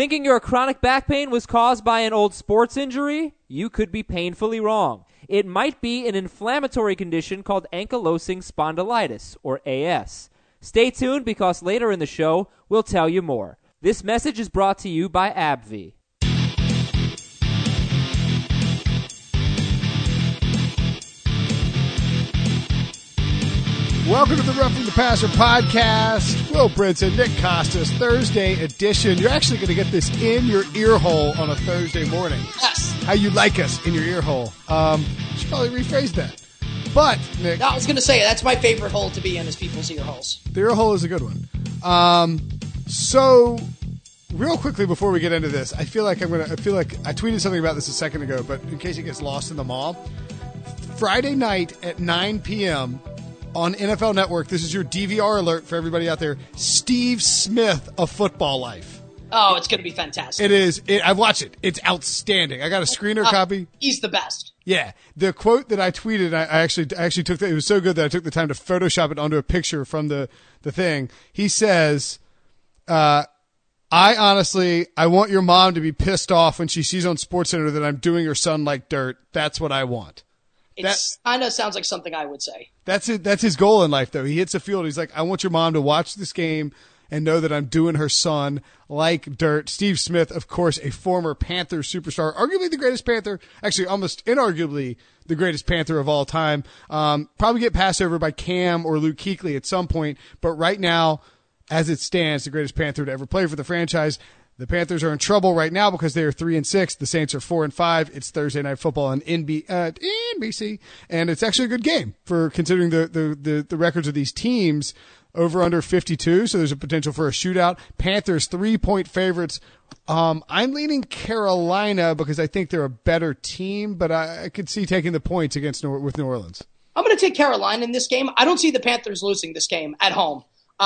Thinking your chronic back pain was caused by an old sports injury? You could be painfully wrong. It might be an inflammatory condition called ankylosing spondylitis, or AS. Stay tuned because later in the show, we'll tell you more. This message is brought to you by AbbVie. Welcome to the Roughing the Passer podcast. Will Brinson, Nick Costas, Thursday edition. You're actually going to get this in your ear hole on a Thursday morning. Yes. How you like us in your ear hole. Should probably rephrase that. But, Nick. No, I was going to say, that's my favorite hole to be in is people's ear holes. The ear hole is a good one. So, real quickly before we get into this, I feel like I tweeted something about this a second ago, but in case it gets lost in the mall, Friday night at 9 p.m., on NFL Network, this is your DVR alert for everybody out there, Steve Smith of Football Life. Oh, it's going to be fantastic. It is. I've watched it. It's outstanding. I got a screener copy. He's the best. Yeah. The quote that I tweeted, I actually took it was so good that I took the time to Photoshop it onto a picture from the thing. He says, I want your mom to be pissed off when she sees on SportsCenter that I'm doing her son like dirt. That's what I want. It kind of sounds like something I would say. That's it. That's his goal in life, though. He hits the field. He's like, I want your mom to watch this game and know that I'm doing her son like dirt. Steve Smith, of course, a former Panthers superstar, arguably the greatest Panther, actually almost inarguably the greatest Panther of all time. Probably get passed over by Cam or Luke Kuechly at some point, but right now, as it stands, the greatest Panther to ever play for the franchise. The Panthers are in trouble right now because they are 3-6. The Saints are 4-5. It's Thursday Night Football on NBC, and it's actually a good game for considering the records of these teams. Over under 52, so there's a potential for a shootout. Panthers 3-point favorites. I'm leaning Carolina because I think they're a better team, but I could see taking the points against with New Orleans. I'm going to take Carolina in this game. I don't see the Panthers losing this game at home.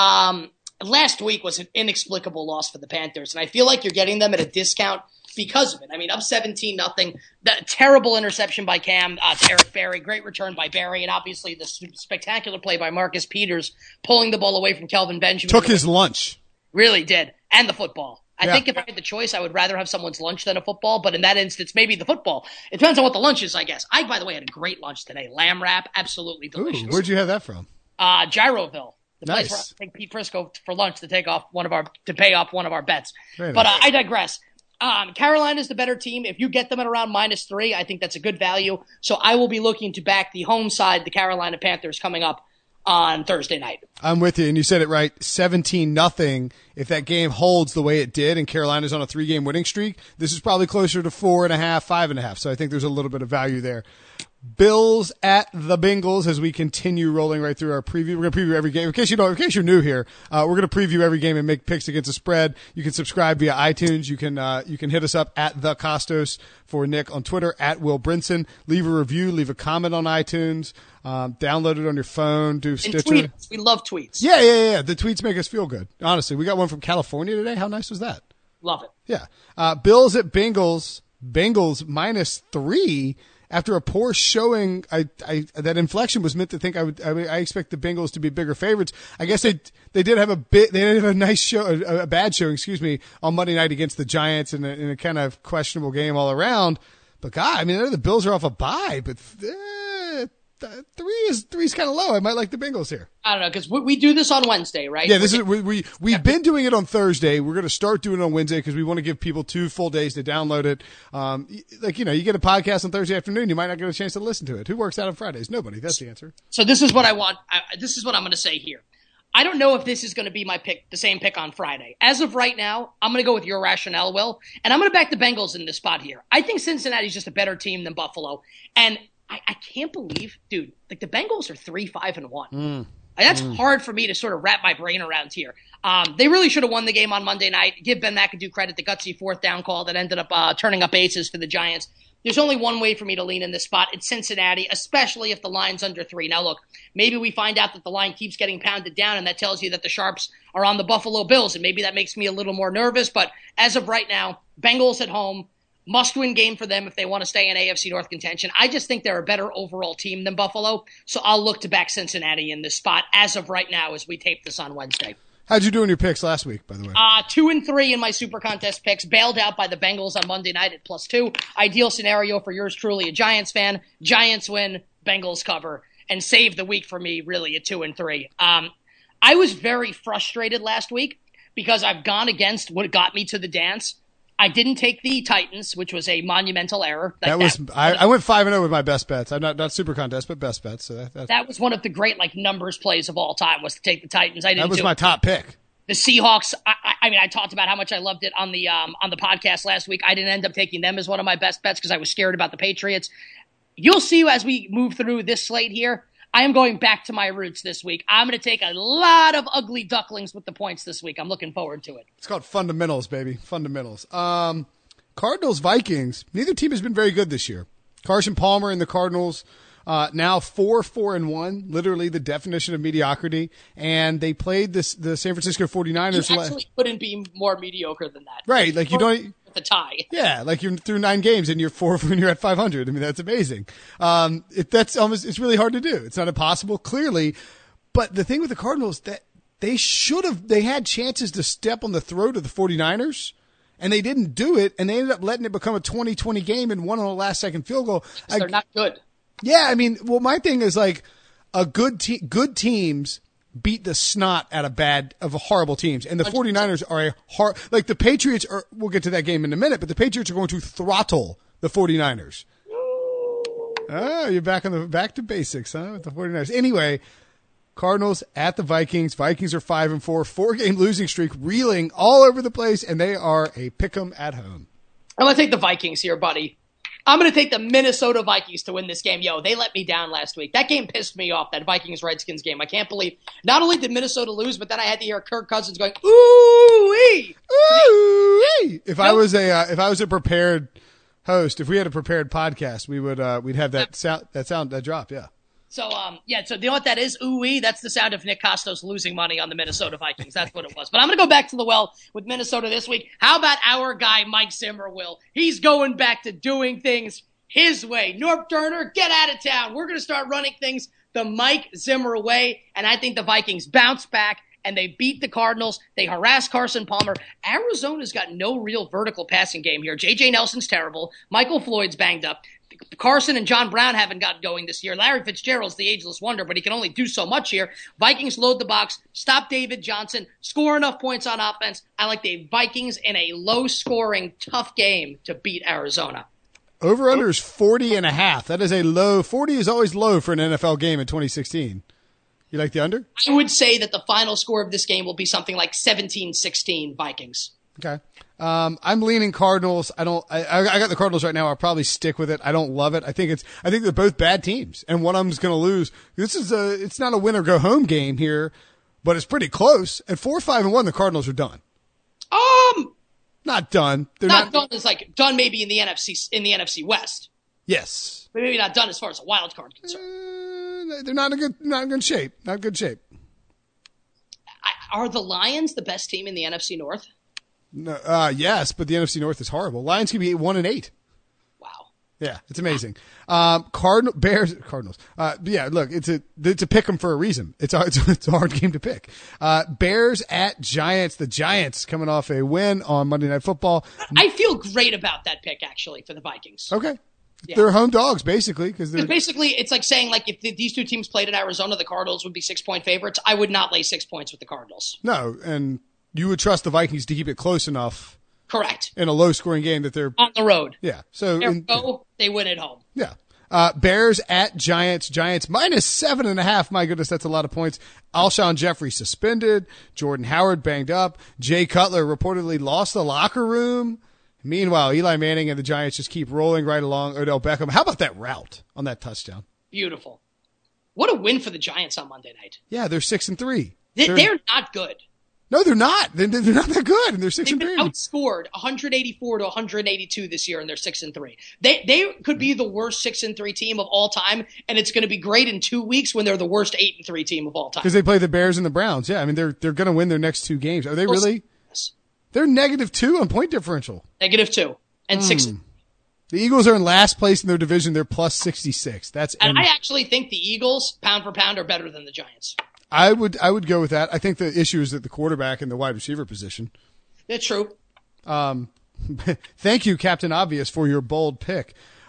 Last week was an inexplicable loss for the Panthers, and I feel like you're getting them at a discount because of it. I mean, up 17-0. That terrible interception by Cam to Eric Berry, great return by Berry, and obviously the spectacular play by Marcus Peters pulling the ball away from Kelvin Benjamin. Took his lunch. Really did, and the football. I think if I had the choice, I would rather have someone's lunch than a football, but in that instance, maybe the football. It depends on what the lunch is, I guess. I, by the way, had a great lunch today. Lamb wrap, absolutely delicious. Ooh, where'd you have that from? Gyroville. The place where I take Pete Prisco for lunch to pay off one of our bets. But I digress. Carolina's the better team. If you get them at around -3, I think that's a good value. So I will be looking to back the home side, the Carolina Panthers, coming up on Thursday night. I'm with you, and you said it right. 17-0. If that game holds the way it did, and Carolina's on a 3-game winning streak, this is probably closer to 4.5, 5.5. So I think there's a little bit of value there. Bills at the Bengals as we continue rolling right through our preview. We're going to preview every game. In case you're new here, we're going to preview every game and make picks against the spread. You can subscribe via iTunes. You can hit us up at The Costos for Nick on Twitter, at Will Brinson. Leave a review, leave a comment on iTunes. Download it on your phone. Do Stitcher. And tweet us. We love tweets. Yeah. The tweets make us feel good. Honestly, we got one from California today. How nice was that? Love it. Yeah. Bills at Bengals. Bengals -3. After a poor showing, that inflection was meant to think I expect the Bengals to be bigger favorites. I guess they did have a nice show, a bad showing, on Monday night against the Giants in a kind of questionable game all around. But God, I mean, the Bills are off a bye, but three's kind of low. I might like the Bengals here. I don't know, because we do this on Wednesday, right? Yeah, we've been doing it on Thursday. We're going to start doing it on Wednesday because we want to give people 2 full days to download it. You get a podcast on Thursday afternoon, you might not get a chance to listen to it. Who works out on Fridays? Nobody. That's the answer. So this is what I want. This is what I'm going to say here. I don't know if this is going to be my pick, the same pick on Friday. As of right now, I'm going to go with your rationale, Will, and I'm going to back the Bengals in this spot here. I think Cincinnati's just a better team than Buffalo, and I can't believe, dude, like the Bengals are 3-5-1. That's hard for me to sort of wrap my brain around here. They really should have won the game on Monday night. Give Ben McAdoo credit, the gutsy 4th down call that ended up turning up aces for the Giants. There's only one way for me to lean in this spot. It's Cincinnati, especially if the line's under 3. Now, look, maybe we find out that the line keeps getting pounded down, and that tells you that the Sharps are on the Buffalo Bills, and maybe that makes me a little more nervous. But as of right now, Bengals at home, must-win game for them if they want to stay in AFC North contention. I just think they're a better overall team than Buffalo, so I'll look to back Cincinnati in this spot as of right now as we tape this on Wednesday. How'd you do in your picks last week, by the way? 2-3 in my super contest picks, bailed out by the Bengals on Monday night at +2. Ideal scenario for yours truly, a Giants fan. Giants win, Bengals cover, and save the week for me really at 2-3. I was very frustrated last week because I've gone against what got me to the dance. I didn't take the Titans, which was a monumental error. I went 5-0 with my best bets. I'm not super contest, but best bets. So that was one of the great numbers plays of all time, was to take the Titans. That was my top pick. The Seahawks. I talked about how much I loved it on the podcast last week. I didn't end up taking them as one of my best bets because I was scared about the Patriots. You'll see as we move through this slate here. I am going back to my roots this week. I'm going to take a lot of ugly ducklings with the points this week. I'm looking forward to it. It's called fundamentals, baby. Fundamentals. Cardinals, Vikings. Neither team has been very good this year. Carson Palmer and the Cardinals now 4-4-1, literally the definition of mediocrity. And they played the San Francisco 49ers. You actually couldn't be more mediocre than that. Right. Like you don't. The tie. Yeah, like you're through 9 games and you're 4 when you're at 500. I mean, that's amazing. It's really hard to do. It's not impossible, clearly. But the thing with the Cardinals, that they had chances to step on the throat of the 49ers, and they didn't do it, and they ended up letting it become a 20-20 game and won on a last-second field goal. They're not good. Yeah, I mean, well, my thing is good teams beat the snot out of horrible teams. And the 49ers are the Patriots are, we'll get to that game in a minute, but the Patriots are going to throttle the 49ers. Oh, you're back to basics, huh? With the 49ers. Anyway, Cardinals at the Vikings. Vikings are 5-4, 4-game losing streak, reeling all over the place, and they are a pick'em at home. I'm going to take the Vikings here, buddy. I'm going to take the Minnesota Vikings to win this game. Yo, they let me down last week. That game pissed me off, that Vikings-Redskins game. I can't believe not only did Minnesota lose, but then I had to hear Kirk Cousins going, ooh-wee. Ooh-wee. If I was a prepared host, if we had a prepared podcast, we'd have that drop, yeah. So, so you know what that is? Ooh-wee, that's the sound of Nick Costos losing money on the Minnesota Vikings. That's what it was. But I'm going to go back to the well with Minnesota this week. How about our guy, Mike Zimmer, Will? He's going back to doing things his way. Norv Turner, get out of town. We're going to start running things the Mike Zimmer way, and I think the Vikings bounce back, and they beat the Cardinals. They harass Carson Palmer. Arizona's got no real vertical passing game here. J.J. Nelson's terrible. Michael Floyd's banged up. Carson and John Brown haven't gotten going this year. Larry Fitzgerald's the ageless wonder, but he can only do so much here. Vikings load the box, stop David Johnson, score enough points on offense. I like the Vikings in a low-scoring, tough game to beat Arizona. Over-under is 40.5. That is a low. 40 is always low for an NFL game in 2016. You like the under? I would say that the final score of this game will be something like 17-16 Vikings. Okay. I'm leaning Cardinals. I got the Cardinals right now. I'll probably stick with it. I don't love it. I think they're both bad teams, and one of them's going to lose. It's not a win or go home game here, but it's pretty close. At 4-5-1, the Cardinals are done. Not done. They're not done as done maybe in the NFC West. Yes. But maybe not done as far as a wild card concerned. They're not in good shape. Not good shape. Are the Lions the best team in the NFC North? No, yes, but the NFC North is horrible. Lions can be 1-8. Wow. Yeah, it's amazing. Cardinals. Yeah, look, it's a pick 'em for a reason. It's a hard game to pick. Bears at Giants. The Giants coming off a win on Monday Night Football. I feel great about that pick actually for the Vikings. Okay. Yeah. They're home dogs, basically. Because basically, it's like saying if these two teams played in Arizona, the Cardinals would be 6-point favorites. I would not lay 6 points with the Cardinals. No, and you would trust the Vikings to keep it close enough. Correct. In a low-scoring game that they're on the road. Yeah. So they win at home. Yeah. Bears at Giants. Giants minus 7.5. My goodness, that's a lot of points. Alshon Jeffrey suspended. Jordan Howard banged up. Jay Cutler reportedly lost the locker room. Meanwhile, Eli Manning and the Giants just keep rolling right along. Odell Beckham. How about that route on that touchdown? Beautiful. What a win for the Giants on Monday night. Yeah, they're 6-3. They're not good. No, they're not. They're not that good, and they're 6-3. They've been outscored 184 to 182 this year, and they're 6-3. They could be the worst 6-3 team of all time, and it's going to be great in 2 weeks when they're the worst 8-3 team of all time. Because they play the Bears and the Browns. Yeah, I mean they're going to win their next 2 games. Are they really? Yes. They're -2 on point differential. -2 and 6. The Eagles are in last place in their division. They're plus 66. And I actually think the Eagles, pound for pound, are better than the Giants. I would go with that. I think the issue is at the quarterback and the wide receiver position. That's true. Thank you, Captain Obvious, for your bold pick.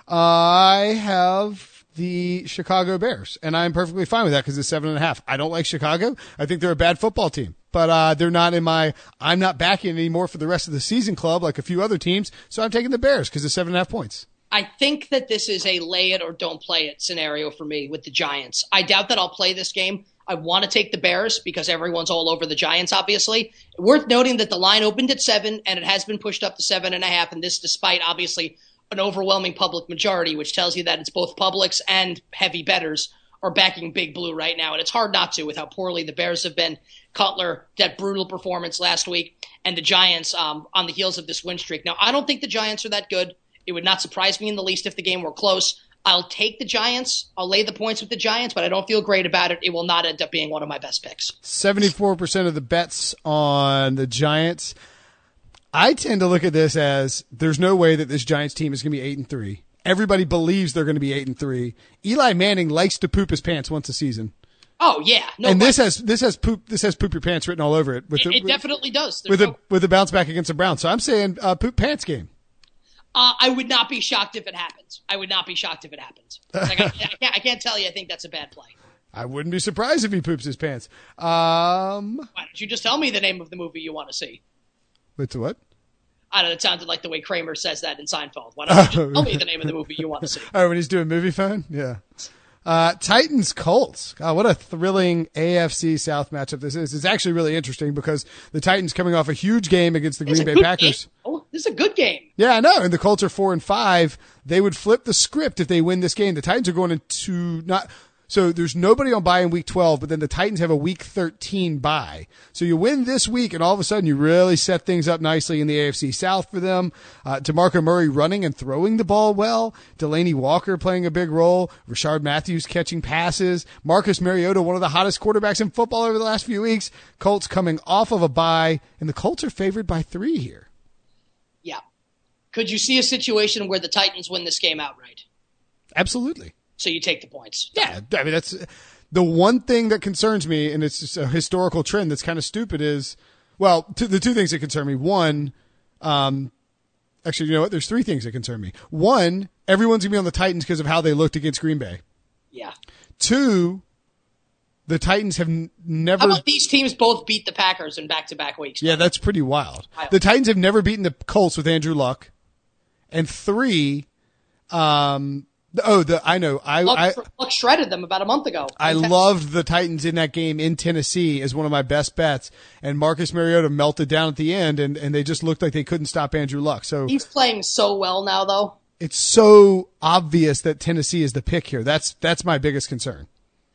I have the Chicago Bears, and I'm perfectly fine with that because it's 7.5. I don't like Chicago. I think they're a bad football team, but they're not in my I'm not backing anymore for the rest of the season club like a few other teams, so I'm taking the Bears because it's 7.5 points. I think that this is a lay it or don't play it scenario for me with the Giants. I doubt that I'll play this game. I want to take the Bears because everyone's all over the Giants, obviously. Worth noting that the line opened at 7, and it has been pushed up to 7.5, and this despite, obviously, an overwhelming public majority, which tells you that it's both publics and heavy bettors are backing Big Blue right now, and it's hard not to with how poorly the Bears have been. Cutler, that brutal performance last week, and the Giants on the heels of this win streak. Now, I don't think the Giants are that good. It would not surprise me in the least if the game were close. I'll take the Giants. I'll lay the points with the Giants, but I don't feel great about it. It will not end up being one of my best picks. 74% of the bets on the Giants. I tend to look at this as there's no way that this Giants team is going to be 8-3. Everybody believes they're going to be 8-3. Eli Manning likes to poop his pants once a season. Oh yeah, no. And this has poop your pants written all over it. It definitely does. With a bounce back against the Browns. So I'm saying poop pants game. I would not be shocked if it happens. Like, I can't tell you I think that's a bad play. I wouldn't be surprised if he poops his pants. Why don't you just tell me the name of the movie you want to see? Wait, to what? I don't know. It sounded like the way Kramer says that in Seinfeld. Why don't you just tell me the name of the movie you want to see? Oh, when he's doing movie phone? Yeah. Titans Colts. God, what a thrilling AFC South matchup this is. It's actually really interesting because the Titans coming off a huge game against the Green Bay Packers. Game. Oh, this is a good game. Yeah, I know. And the Colts are 4-5. They would flip the script if they win this game. The Titans are going into not. So there's nobody on bye in week 12, but then the Titans have a week 13 bye. So you win this week, and all of a sudden you really set things up nicely in the AFC South for them. DeMarco Murray running and throwing the ball well. Delaney Walker playing a big role. Rashard Matthews catching passes. Marcus Mariota, one of the hottest quarterbacks in football over the last few weeks. Colts coming off of a bye, and the Colts are favored by 3 here. Yeah. Could you see a situation where the Titans win this game outright? Absolutely. So you take the points. Yeah, I mean, that's the one thing that concerns me, and it's just a historical trend that's kind of stupid is, well, the two things that concern me. One, actually, you know what? There's 3 things that concern me. One, everyone's going to be on the Titans because of how they looked against Green Bay. Yeah. 2, the Titans have never. How about these teams both beat the Packers in back-to-back weeks? Yeah, that's pretty wild. The Titans have never beaten the Colts with Andrew Luck. And 3, Luck shredded them about a month ago. I loved the Titans in that game in Tennessee as one of my best bets, and Marcus Mariota melted down at the end, and they just looked like they couldn't stop Andrew Luck. So he's playing so well now, though. It's so obvious that Tennessee is the pick here. That's my biggest concern.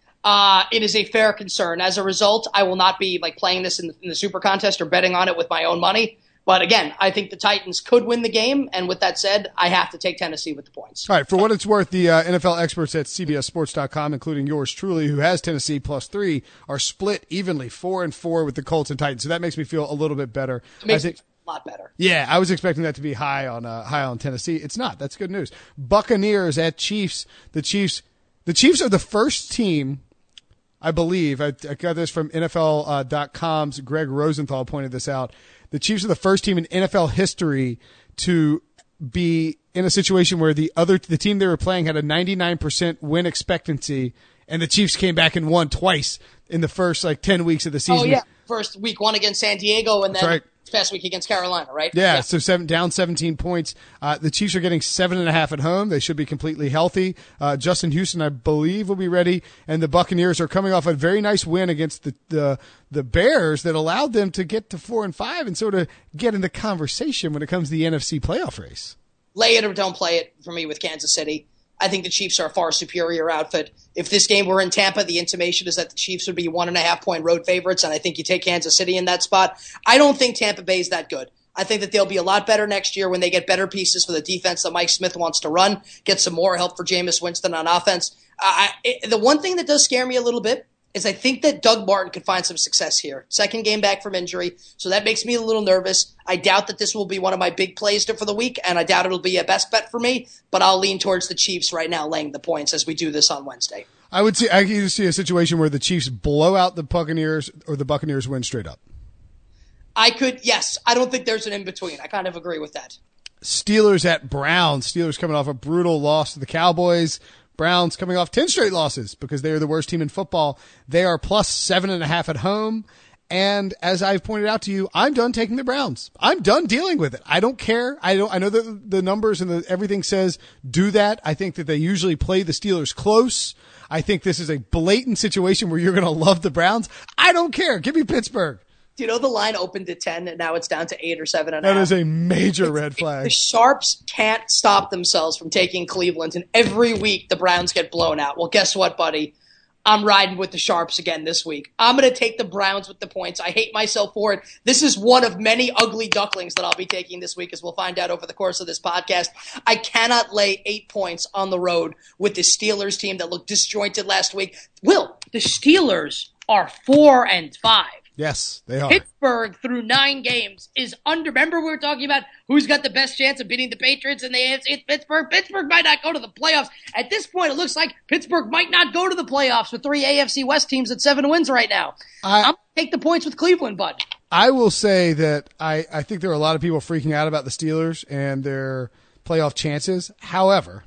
It is a fair concern. As a result, I will not be playing this in the Super Contest or betting on it with my own money. But again, I think the Titans could win the game, and with that said, I have to take Tennessee with the points. All right, for what it's worth, the NFL experts at CBSSports.com, including yours truly, who has Tennessee +3, are split evenly 4-4 with the Colts and Titans. So that makes me feel a little bit better. It makes me feel a lot better. Yeah, I was expecting that to be high on Tennessee. It's not. That's good news. Buccaneers at Chiefs. The Chiefs are the first team. I believe I got this from NFL.com's Greg Rosenthal pointed this out. The Chiefs are the first team in NFL history to be in a situation where the team they were playing had a 99% win expectancy, and the Chiefs came back and won twice in the first 10 weeks of the season. Oh yeah, first week 1 against San Diego, and then right. past week against Carolina, right? Yeah. So down 17 points. The Chiefs are getting 7.5 at home. They should be completely healthy. Justin Houston, I believe, will be ready, and the Buccaneers are coming off a very nice win against the Bears that allowed them to get to 4-5 and sort of get in the conversation when it comes to the NFC playoff race. Lay it or don't play it for me with Kansas City. I think the Chiefs are a far superior outfit. If this game were in Tampa, the intimation is that the Chiefs would be 1.5-point road favorites, and I think you take Kansas City in that spot. I don't think Tampa Bay is that good. I think that they'll be a lot better next year when they get better pieces for the defense that Mike Smith wants to run, get some more help for Jameis Winston on offense. The one thing that does scare me a little bit is I think that Doug Martin could find some success here. Second game back from injury, so that makes me a little nervous. I doubt that this will be one of my big plays for the week, and I doubt it'll be a best bet for me, but I'll lean towards the Chiefs right now laying the points as we do this on Wednesday. I could see a situation where the Chiefs blow out the Buccaneers or the Buccaneers win straight up. Yes. I don't think there's an in-between. I kind of agree with that. Steelers at Browns. Steelers coming off a brutal loss to the Cowboys. Browns coming off 10 straight losses because they are the worst team in football. They are plus 7.5 at home. And as I've pointed out to you, I'm done taking the Browns. I'm done dealing with it. I don't care. I know that the numbers and everything says do that. I think that they usually play the Steelers close. I think this is a blatant situation where you're going to love the Browns. I don't care. Give me Pittsburgh. Do you know the line opened at 10 and now it's down to 8 or 7.5? That is a major red flag. The Sharps can't stop themselves from taking Cleveland, and every week the Browns get blown out. Well, guess what, buddy? I'm riding with the Sharps again this week. I'm going to take the Browns with the points. I hate myself for it. This is one of many ugly ducklings that I'll be taking this week, as we'll find out over the course of this podcast. I cannot lay 8 points on the road with the Steelers team that looked disjointed last week. Will, the Steelers are 4-5. Yes, they are. Pittsburgh, through 9 games, is under. Remember, we were talking about who's got the best chance of beating the Patriots in the AFC? It's Pittsburgh. Pittsburgh might not go to the playoffs. At this point, it looks like Pittsburgh might not go to the playoffs with 3 AFC West teams at 7 wins right now. I'm going to take the points with Cleveland, bud. I will say that I think there are a lot of people freaking out about the Steelers and their playoff chances. However,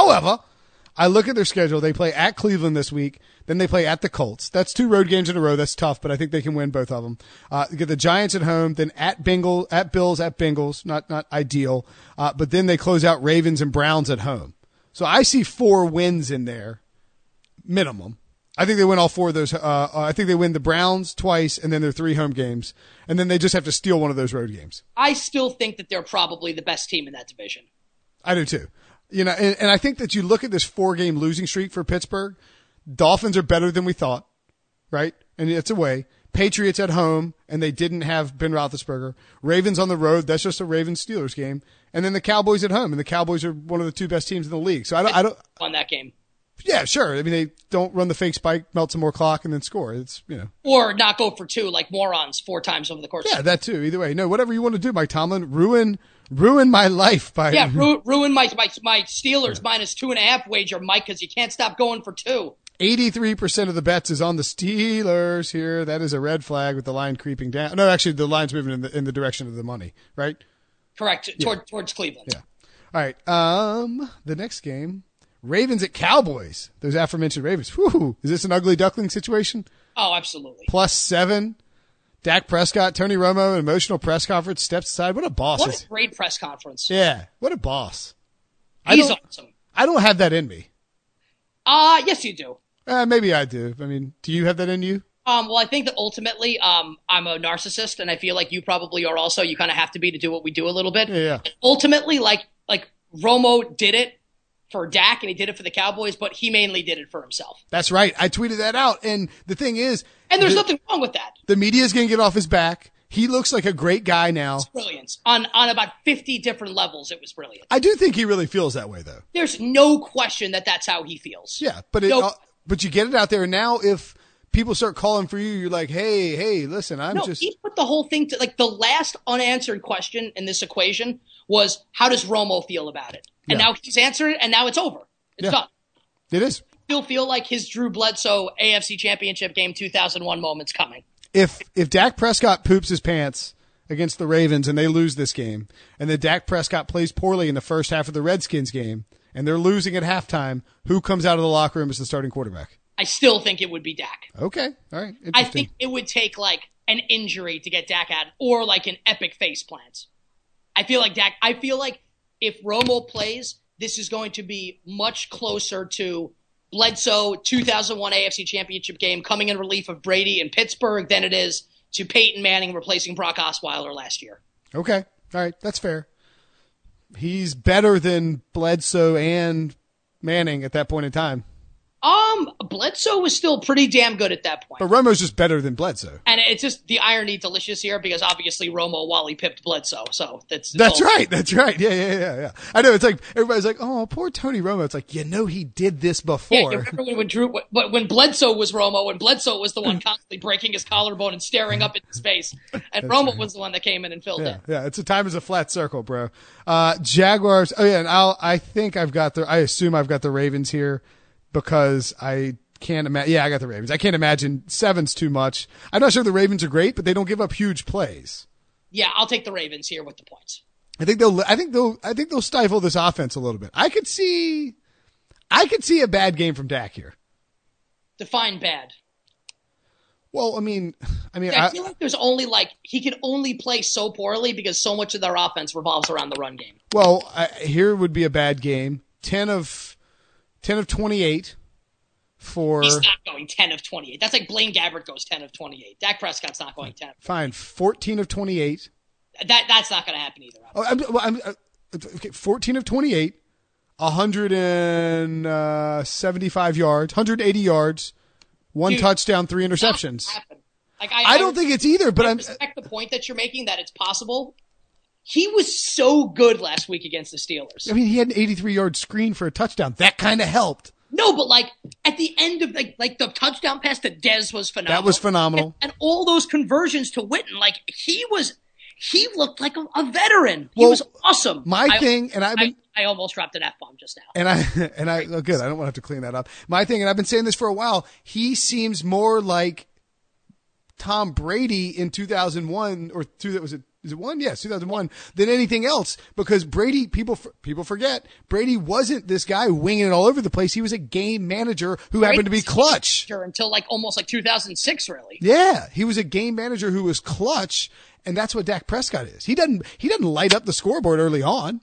I look at their schedule. They play at Cleveland this week. Then they play at the Colts. That's 2 road games in a row. That's tough, but I think they can win both of them. Get the Giants at home, then at Bills, at Bengals. Not ideal. But then they close out Ravens and Browns at home. So I see 4 wins in there, minimum. I think they win all 4 of those. I think they win the Browns twice, and then their 3 home games, and then they just have to steal one of those road games. I still think that they're probably the best team in that division. I do too. You know, and I think that you look at this 4-game losing streak for Pittsburgh. Dolphins are better than we thought, right? And it's away. Patriots at home, and they didn't have Ben Roethlisberger. Ravens on the road. That's just a Ravens-Steelers game. And then the Cowboys at home, and the Cowboys are one of the 2 best teams in the league. So I don't won that game. Yeah, sure. I mean, they don't run the fake spike, melt some more clock, and then score. It's, you know. Or not go for 2 like morons 4 times over the course. Yeah, that too. Either way. No, whatever you want to do, Mike Tomlin. Ruin my life by. Yeah, ruin my Steelers minus 2.5 wager, Mike, because you can't stop going for 2. 83% of the bets is on the Steelers here. That is a red flag with the line creeping down. No, actually, the line's moving in the direction of the money, right? Correct. Towards Cleveland. Yeah. All right. The next game, Ravens at Cowboys. Those aforementioned Ravens. Whew. Is this an ugly duckling situation? Oh, absolutely. Plus 7. Dak Prescott, Tony Romo, an emotional press conference, steps aside. What a boss. What a great press conference. Yeah. What a boss. He's awesome. I don't have that in me. Yes, you do. Maybe I do. I mean, do you have that in you? Well, I think that ultimately, I'm a narcissist, and I feel like you probably are also. You kind of have to be to do what we do a little bit. Yeah. And ultimately, like Romo did it for Dak, and he did it for the Cowboys, but he mainly did it for himself. That's right. I tweeted that out, and the thing is, and there's nothing wrong with that. The media is going to get off his back. He looks like a great guy now. It's brilliant. On about 50 different levels, it was brilliant. I do think he really feels that way, though. There's no question that that's how he feels. Yeah, but but you get it out there, and now if people start calling for you, you're like, hey, listen, he put the whole thing to, like, the last unanswered question in this equation was, how does Romo feel about it? And now he's answered it, and now it's over. It's done. It is. Still feel like his Drew Bledsoe AFC Championship game 2001 moment's coming. If Dak Prescott poops his pants against the Ravens and they lose this game, and then Dak Prescott plays poorly in the first half of the Redskins game, and they're losing at halftime, who comes out of the locker room as the starting quarterback? I still think it would be Dak. Okay. All right. I think it would take like an injury to get Dak out, or like an epic face plant. I feel like if Romo plays, this is going to be much closer to Bledsoe 2001 AFC Championship game coming in relief of Brady in Pittsburgh than it is to Peyton Manning replacing Brock Osweiler last year. Okay. All right. That's fair. He's better than Bledsoe and Manning at that point in time. Bledsoe was still pretty damn good at that point. But Romo's just better than Bledsoe. And it's just the irony delicious here because obviously Romo Wally pipped Bledsoe. So that's right. That's right. Yeah. I know. It's like everybody's like, oh, poor Tony Romo. It's like, he did this before. Yeah, you remember when Bledsoe was Romo, when Bledsoe was the one constantly breaking his collarbone and staring up into space. And Romo was the one that came in and filled in. Yeah, it's a time is a flat circle, bro. Jaguars. Oh yeah, and I assume I've got the Ravens here because I can't imagine. Yeah, I got the Ravens. I can't imagine 7's too much. I'm not sure the Ravens are great, but they don't give up huge plays. Yeah, I'll take the Ravens here with the points. I think they'll stifle this offense a little bit. I could see a bad game from Dak here. Define bad. Well, I mean, I feel like there's only he can only play so poorly because so much of their offense revolves around the run game. Well, here would be a bad game. 10 of 28 for. He's not going 10 of 28. That's like Blaine Gabbert goes 10 of 28. Dak Prescott's not going 10. Fine, 14 of 28. That's not going to happen either. Okay, 14 of 28, 175 yards, 180 yards. One touchdown, 3 interceptions. I don't think it's either, but I respect the point that you're making that it's possible. He was so good last week against the Steelers. I mean, he had an 83-yard screen for a touchdown. That kind of helped. No, but at the end of the touchdown pass to Dez was phenomenal. That was phenomenal. And all those conversions to Witten, he looked like a veteran. He was awesome. I almost dropped an F-bomb just now. Good. I don't want to have to clean that up. My thing, and I've been saying this for a while, he seems more like Tom Brady in 2001 or is it 1? Yes, 2001 than anything else, because Brady, people forget, Brady wasn't this guy winging it all over the place. He was a game manager who happened to be clutch. Until almost 2006, really. Yeah, he was a game manager who was clutch, and that's what Dak Prescott is. He doesn't light up the scoreboard early on.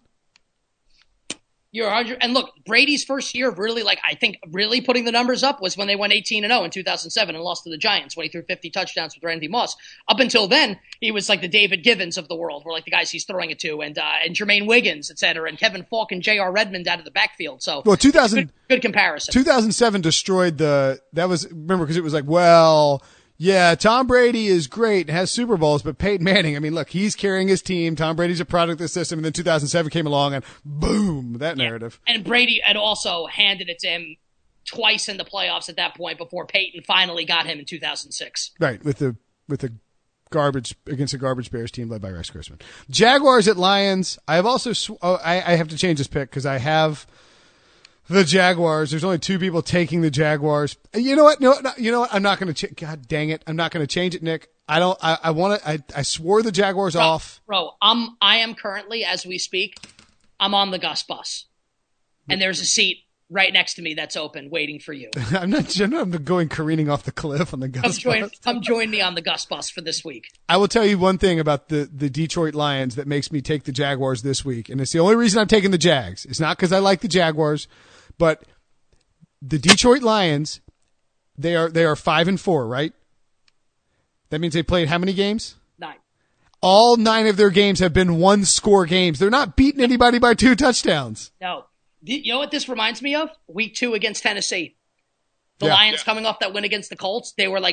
You're 100. And look, Brady's first year of really really putting the numbers up was when they went 18-0 in 2007 and lost to the Giants when he threw 50 touchdowns with Randy Moss. Up until then, he was like the David Givens of the world, were the guys he's throwing it to, and Jermaine Wiggins, et cetera, and Kevin Falk and J.R. Redmond out of the backfield. So, well, good comparison. 2007 destroyed remember, because it was yeah, Tom Brady is great and has Super Bowls, but Peyton Manning, I mean, look, he's carrying his team. Tom Brady's a product of the system, and then 2007 came along, and boom, that narrative. And Brady had also handed it to him twice in the playoffs at that point before Peyton finally got him in 2006. Right, with the garbage against a garbage Bears team led by Rex Grossman. Jaguars at Lions. I have also I have to change this pick because I have the Jaguars. There's only 2 people taking the Jaguars. You know what? No, you know what? I'm not going to. God dang it! I'm not going to change it, Nick. I don't. I want to. I swore the Jaguars off. Bro, I am currently, as we speak, I'm on the Gus bus, and there's a seat right next to me that's open, waiting for you. I'm going careening off the cliff on the Gus bus. Come join me on the Gus bus for this week. I will tell you one thing about the Detroit Lions that makes me take the Jaguars this week, and it's the only reason I'm taking the Jags. It's not because I like the Jaguars. But the Detroit Lions, they are 5-4, right? That means they played how many games? 9. All 9 of their games have been 1-score games. They're not beating anybody by 2 touchdowns. No. You know what this reminds me of? Week 2 against Tennessee. The Lions coming off that win against the Colts, they were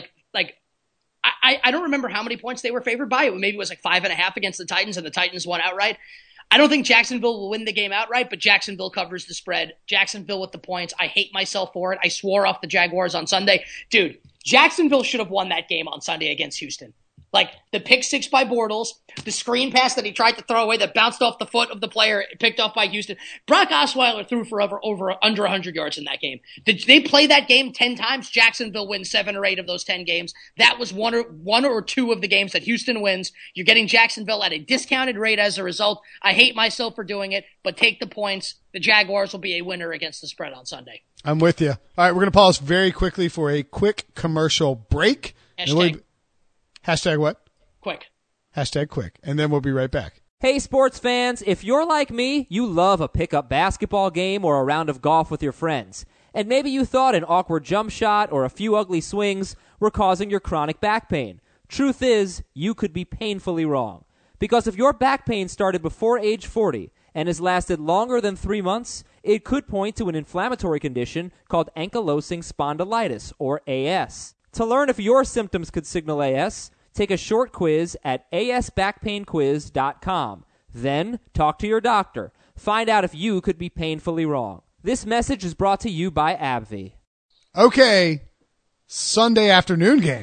I don't remember how many points they were favored by. Maybe it was 5.5 against the Titans, and the Titans won outright. I don't think Jacksonville will win the game outright, but Jacksonville covers the spread. Jacksonville with the points. I hate myself for it. I swore off the Jaguars on Sunday. Dude, Jacksonville should have won that game on Sunday against Houston. The pick 6 by Bortles, the screen pass that he tried to throw away that bounced off the foot of the player, picked up by Houston. Brock Osweiler threw for under 100 yards in that game. Did they play that game 10 times? Jacksonville wins 7 or 8 of those 10 games. That was one or two of the games that Houston wins. You're getting Jacksonville at a discounted rate as a result. I hate myself for doing it, but take the points. The Jaguars will be a winner against the spread on Sunday. I'm with you. All right, we're going to pause very quickly for a quick commercial break. Hashtag what? Quick. Hashtag quick. And then we'll be right back. Hey, sports fans, if you're like me, you love a pickup basketball game or a round of golf with your friends. And maybe you thought an awkward jump shot or a few ugly swings were causing your chronic back pain. Truth is, you could be painfully wrong. Because if your back pain started before age 40 and has lasted longer than 3 months, it could point to an inflammatory condition called ankylosing spondylitis, or AS. To learn if your symptoms could signal AS, take a short quiz at asbackpainquiz.com. Then talk to your doctor. Find out if you could be painfully wrong. This message is brought to you by AbbVie. Okay, Sunday afternoon games.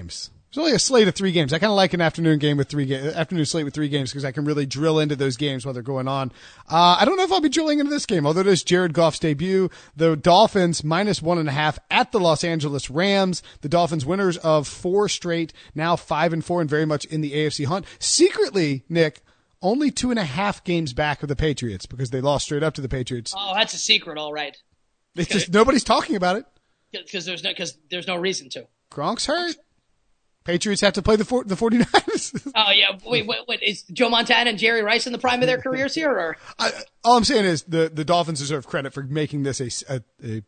There's only a slate of 3 games. I kind of like an afternoon game with afternoon slate with 3 games because I can really drill into those games while they're going on. I don't know if I'll be drilling into this game, although it is Jared Goff's debut. The Dolphins -1.5 at the Los Angeles Rams. The Dolphins winners of 4 straight, now 5-4 and very much in the AFC hunt. Secretly, Nick, only 2.5 games back of the Patriots because they lost straight up to the Patriots. Oh, that's a secret, all right. It's just nobody's talking about it. Because there's no reason to. Gronk's hurt. Patriots have to play the 49ers. Oh, yeah. Wait. Is Joe Montana and Jerry Rice in the prime of their careers here? Or all I'm saying is the Dolphins deserve credit for making this a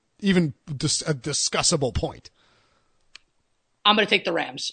discussable point. I'm going to take the Rams.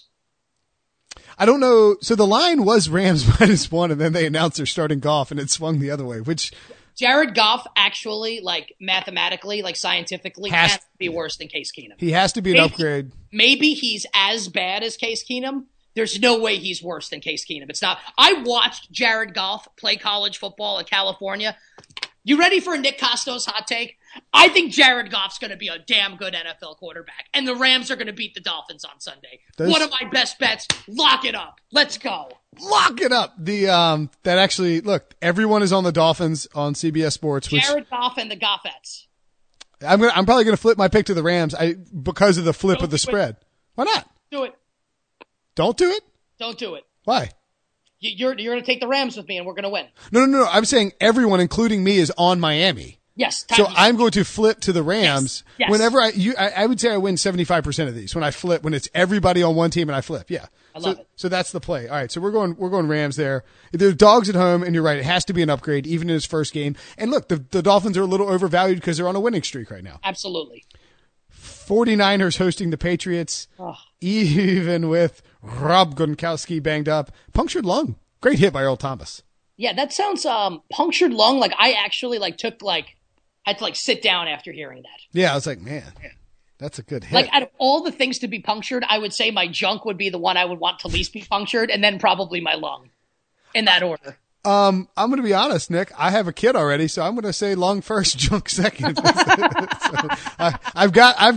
I don't know. So the line was Rams -1, and then they announced they're starting Goff, and it swung the other way, which Jared Goff actually, like mathematically, like scientifically, has to be worse than Case Keenum. He has to be an upgrade. Maybe he's as bad as Case Keenum. There's no way he's worse than Case Keenum. It's not. I watched Jared Goff play college football in California. You ready for a Nick Costos hot take? I think Jared Goff's going to be a damn good NFL quarterback, and the Rams are going to beat the Dolphins on Sunday. One of my best bets. Lock it up. Let's go. Lock it up. That actually, look, everyone is on the Dolphins on CBS Sports. Jared Goff and the Goffettes. I'm probably going to flip my pick to the Rams because of the flip of the spread. Why not? Do it. Don't do it? Don't do it. Why? You're going to take the Rams with me, and we're going to win. No. I'm saying everyone, including me, is on Miami. Yes. So I'm going to flip to the Rams. Yes. Whenever I would say I win 75% of these when I flip, when it's everybody on one team and I flip. Yeah. I love it. So that's the play. All right. So we're going Rams there. There's dogs at home, and you're right. It has to be an upgrade, even in his first game. And look, the Dolphins are a little overvalued because they're on a winning streak right now. Absolutely. 49ers hosting the Patriots, even with Rob Gronkowski banged up. Punctured lung. Great hit by Earl Thomas. Yeah, that sounds punctured lung. Like I actually had to sit down after hearing that. Yeah, I was like, man, that's a good hit. Like out of all the things to be punctured, I would say my junk would be the one I would want to least be punctured, and then probably my lung, in that order. I'm going to be honest, Nick. I have a kid already, so I'm going to say lung first, junk second. I've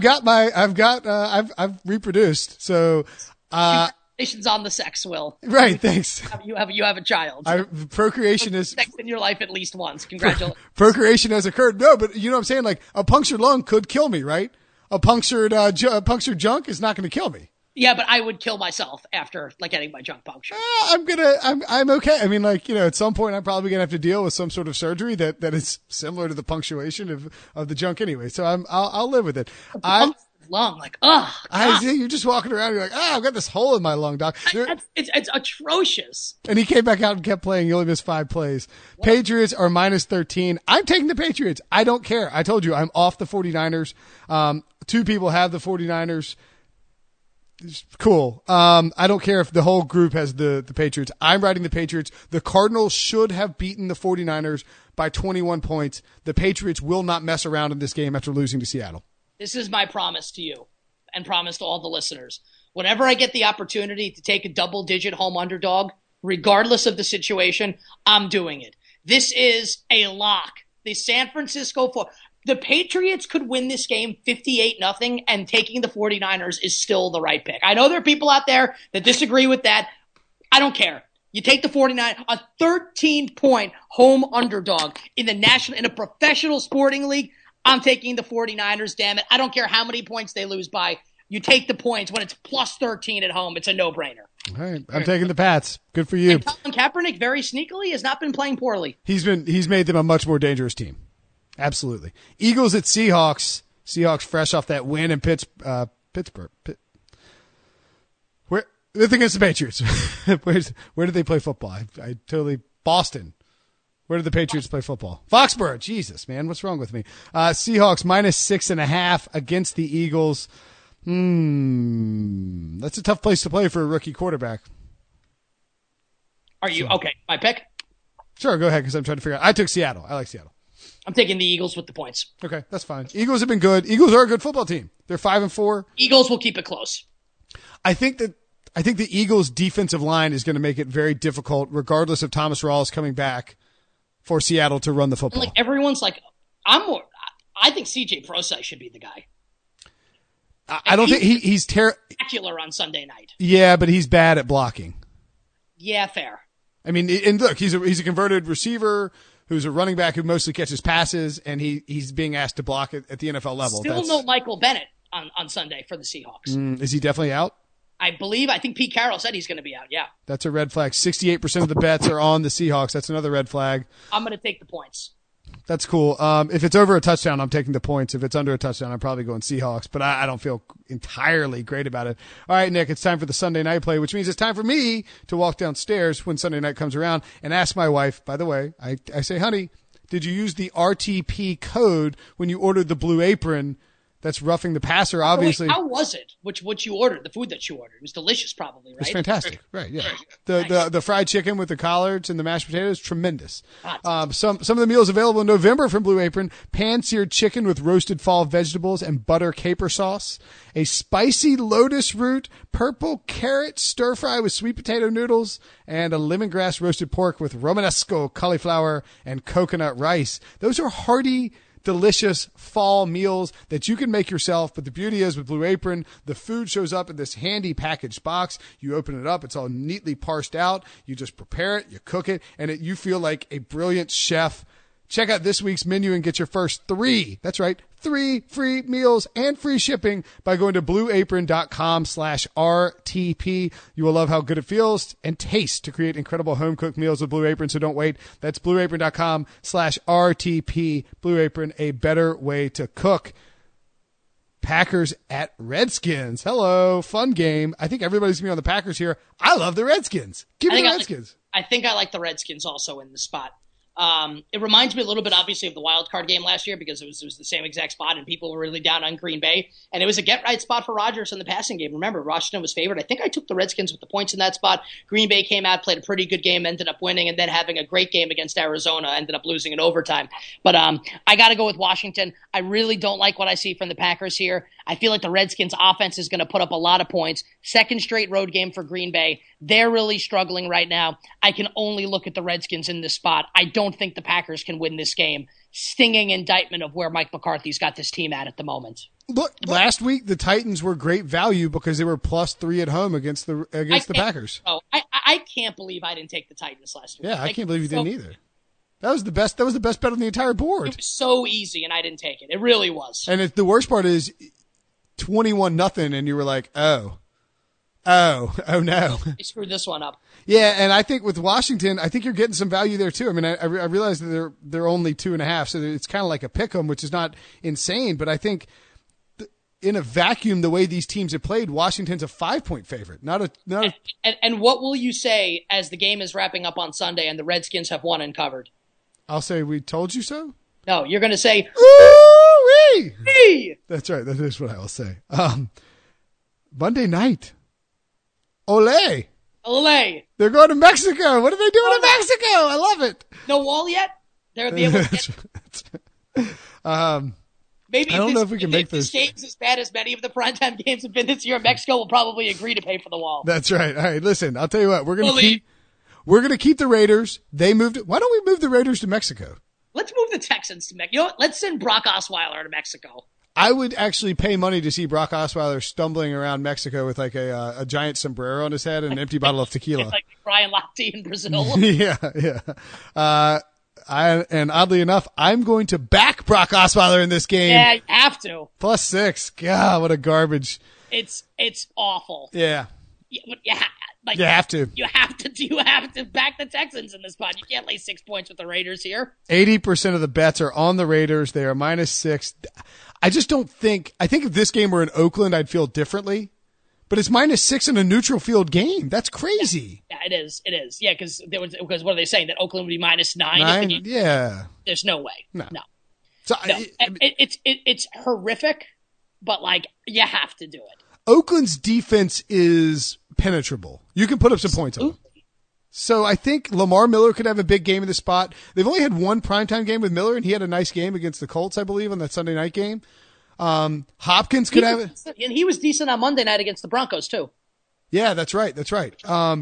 reproduced. So, Congratulations on the sex, Will. Right. Thanks. You have a child. Procreation is sex in your life at least once. Congratulations. Procreation has occurred. No, but you know what I'm saying? Like a punctured lung could kill me, right? A punctured junk is not going to kill me. Yeah, but I would kill myself after getting my junk punctured. I'm okay. I mean, at some point I'm probably gonna have to deal with some sort of surgery that is similar to the punctuation of the junk anyway. So I'll live with it. Lung, you're just walking around. You're like, I've got this hole in my lung, doc. It's atrocious. And he came back out and kept playing. He only missed 5 plays. What? Patriots are -13. I'm taking the Patriots. I don't care. I told you I'm off the 49ers. 2 people have the 49ers. Cool. I don't care if the whole group has the Patriots. I'm riding the Patriots. The Cardinals should have beaten the 49ers by 21 points. The Patriots will not mess around in this game after losing to Seattle. This is my promise to you and promise to all the listeners. Whenever I get the opportunity to take a double-digit home underdog, regardless of the situation, I'm doing it. This is a lock. The San Francisco The Patriots could win this game 58-0, and taking the 49ers is still the right pick. I know there are people out there that disagree with that. I don't care. You take the 49, a 13-point home underdog in a professional sporting league. I'm taking the 49ers, damn it. I don't care how many points they lose by. You take the points when it's +13 at home. It's a no-brainer. All right. I'm taking the Pats. Good for you. And Colin Kaepernick, very sneakily, has not been playing poorly. He's made them a much more dangerous team. Absolutely. Eagles at Seahawks. Seahawks fresh off that win in Pittsburgh. Where they're against the Patriots. Where did they play football? Boston. Where did the Patriots play football? Foxborough. Jesus, man, what's wrong with me? Seahawks -6.5 against the Eagles. That's a tough place to play for a rookie quarterback. Are you okay? My pick. Sure, go ahead because I'm trying to figure out. I took Seattle. I like Seattle. I'm taking the Eagles with the points. Okay, that's fine. Eagles have been good. Eagles are a good football team. They're 5-4. Eagles will keep it close. I think the Eagles' defensive line is going to make it very difficult, regardless of Thomas Rawls coming back, for Seattle to run the football. And everyone's I think CJ Prosise should be the guy. I don't think he's spectacular on Sunday night. Yeah, but he's bad at blocking. Yeah, fair. I mean, and look, he's a converted receiver who's a running back who mostly catches passes, and he's being asked to block at the NFL level. Still no Michael Bennett on Sunday for the Seahawks. Is he definitely out? I think Pete Carroll said he's going to be out, yeah. That's a red flag. 68% of the bets are on the Seahawks. That's another red flag. I'm going to take the points. That's cool. If it's over a touchdown, I'm taking the points. If it's under a touchdown, I'm probably going Seahawks, but I don't feel entirely great about it. All right, Nick, it's time for the Sunday night play, which means it's time for me to walk downstairs when Sunday night comes around and ask my wife, by the way, I say, honey, did you use the RTP code when you ordered the Blue Apron? That's roughing the passer, obviously. Wait, how was it? What you ordered, the food that you ordered? It was delicious, probably, right? It's fantastic, right? Yeah. The fried chicken with the collards and the mashed potatoes, tremendous. Some of the meals available in November from Blue Apron: pan-seared chicken with roasted fall vegetables and butter caper sauce, a spicy lotus root purple carrot stir fry with sweet potato noodles, and a lemongrass roasted pork with Romanesco cauliflower and coconut rice. Those are hearty, delicious fall meals that you can make yourself. But the beauty is with Blue Apron, the food shows up in this handy packaged box. You open it up. It's all neatly parsed out. You just prepare it, you cook it, and you feel like a brilliant chef. Check out this week's menu and get your first 3. That's right. 3 free meals and free shipping by going to blueapron.com/RTP. You will love how good it feels and tastes to create incredible home cooked meals with Blue Apron. So don't wait. That's blueapron.com/RTP. Blue Apron, a better way to cook. Packers at Redskins. Hello. Fun game. I think everybody's going to be on the Packers here. I love the Redskins. Give me the Redskins. I think I like the Redskins also in the spot. It reminds me a little bit, obviously, of the wild card game last year because it was the same exact spot and people were really down on Green Bay. And it was a get-right spot for Rodgers in the passing game. Remember, Washington was favored. I think I took the Redskins with the points in that spot. Green Bay came out, played a pretty good game, ended up winning, and then having a great game against Arizona, ended up losing in overtime. But I got to go with Washington. I really don't like what I see from the Packers here. I feel like the Redskins offense is going to put up a lot of points. Second straight road game for Green Bay. They're really struggling right now. I can only look at the Redskins in this spot. I don't think the Packers can win this game. Stinging indictment of where Mike McCarthy's got this team at the moment. Look, last week the Titans were great value because they were +3 at home against the Packers. Oh, I can't believe I didn't take the Titans last week. Yeah, I can't believe you didn't either. That was the best bet on the entire board. It was so easy, and I didn't take it. It really was. And the worst part is 21-0, and you were like, oh no. I screwed this one up. Yeah, and I think with Washington, I think you're getting some value there too. I mean, I realize that they're only 2.5, so it's kind of like a pick 'em, which is not insane. But I think in a vacuum, the way these teams have played, Washington's a 5-point favorite. And what will you say as the game is wrapping up on Sunday and the Redskins have won and covered? I'll say, we told you so. No, you're going to say, ooh-wee! That's right. That is what I will say. Monday night. Ole. They're going to Mexico. What are they doing in Mexico? I love it. No wall yet? They'll be able to get... Maybe I don't know if we can make this game's as bad as many of the primetime games have been this year. Mexico will probably agree to pay for the wall. That's right. All right, listen, I'll tell you what. We're going to keep the Raiders. They moved. Why don't we move the Raiders to Mexico? Let's move the Texans to Mexico. You know what? Let's send Brock Osweiler to Mexico. I would actually pay money to see Brock Osweiler stumbling around Mexico with like a giant sombrero on his head and an empty bottle of tequila. Like Brian Lochte in Brazil. Yeah. And oddly enough, I'm going to back Brock Osweiler in this game. Yeah, you have to. +6. God, what a garbage. It's awful. Yeah. You have to. You have to back the Texans in this spot. You can't lay 6 points with the Raiders here. 80% of the bets are on the Raiders. They are -6. I just don't think – I think if this game were in Oakland, I'd feel differently. But it's -6 in a neutral field game. That's crazy. Yeah, it is. It is. Yeah, because what are they saying? That Oakland would be -9? Yeah. There's no way. No. So it's horrific, but like you have to do it. Oakland's defense is penetrable. You can put up some points on them. So I think Lamar Miller could have a big game in the spot. They've only had one primetime game with Miller, and he had a nice game against the Colts, I believe, on that Sunday night game. Hopkins could have it. And he was decent on Monday night against the Broncos, too. Yeah, that's right.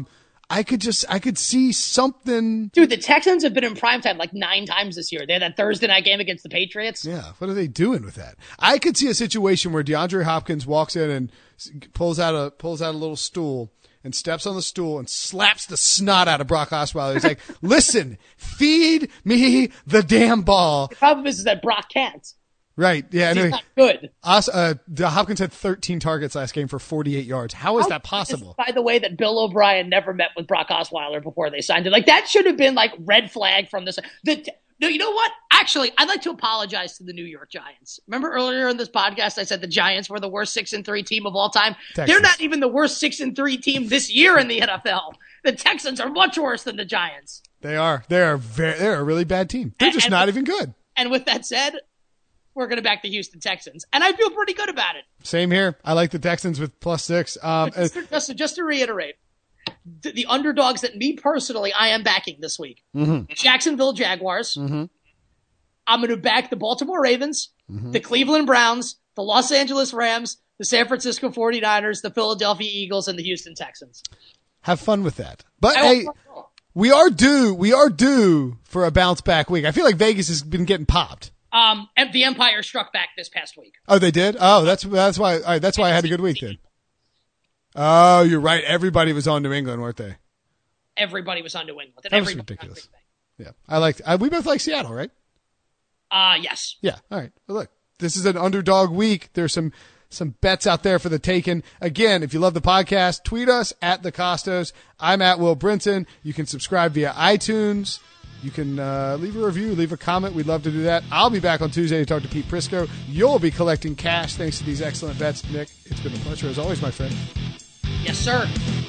I could see something. Dude, the Texans have been in primetime like 9 times this year. They had that Thursday night game against the Patriots. Yeah, what are they doing with that? I could see a situation where DeAndre Hopkins walks in and pulls out a little stool and steps on the stool and slaps the snot out of Brock Osweiler. He's like, "Listen, feed me the damn ball." The problem is that Brock can't. Right. Yeah. He's not good. Hopkins had 13 targets last game for 48 yards. How is that possible? By the way, that Bill O'Brien never met with Brock Osweiler before they signed him. Like, that should have been like red flag from this. No, you know what? Actually, I'd like to apologize to the New York Giants. Remember earlier in this podcast, I said the Giants were the worst 6-3 team of all time. Texans. They're not even the worst 6-3 team this year in the NFL. The Texans are much worse than the Giants. They are. They're a really bad team. They're just not even good. And with that said, we're going to back the Houston Texans. And I feel pretty good about it. Same here. I like the Texans with +6. Just to reiterate, the underdogs that me personally I am backing this week. Mm-hmm. Jacksonville Jaguars. Mm-hmm. I'm going to back the Baltimore Ravens, the Cleveland Browns, the Los Angeles Rams, the San Francisco 49ers, the Philadelphia Eagles, and the Houston Texans. Have fun with that. But hey, we are due for a bounce back week. I feel like Vegas has been getting popped. And the Empire struck back this past week. Oh, they did? Oh, that's why. All right, that's why I had a good week then. Oh, you're right. Everybody was on New England, weren't they? Everybody was on New England. That was ridiculous. Yeah, we both like Seattle, right? Yes. Yeah. All right. Well, look, this is an underdog week. There's some bets out there for the taking. Again, if you love the podcast, tweet us at the Costos. I'm at Will Brinson. You can subscribe via iTunes. You can leave a review, leave a comment. We'd love to do that. I'll be back on Tuesday to talk to Pete Prisco. You'll be collecting cash thanks to these excellent bets. Nick, it's been a pleasure as always, my friend. Yes, sir.